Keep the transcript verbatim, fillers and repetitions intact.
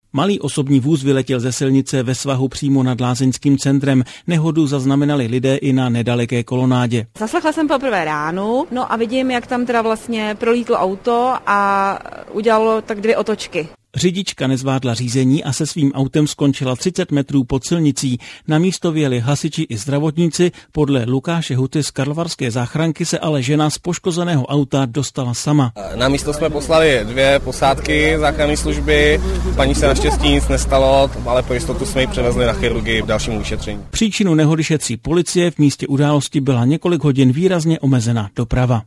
Malý osobní vůz vyletěl ze silnice ve svahu přímo nad lázeňským centrem. Nehodu zaznamenali lidé i na nedaleké kolonádě. Zaslechla jsem poprvé ránu, no a vidím, jak tam teda vlastně prolítlo auto a udělalo tak dvě otočky. Řidička nezvládla řízení a se svým autem skončila třicet metrů pod silnicí. Na místo vyjeli hasiči i zdravotníci. Podle Lukáše Huty z karlovarské záchranky se ale žena z poškozeného auta dostala sama. Na místo jsme poslali dvě posádky záchranné služby. Paní se naštěstí nic nestalo, ale po jistotu jsme ji převezli na chirurgii v dalším vyšetření. Příčinu nehody šetří policie. V místě události byla několik hodin výrazně omezená doprava.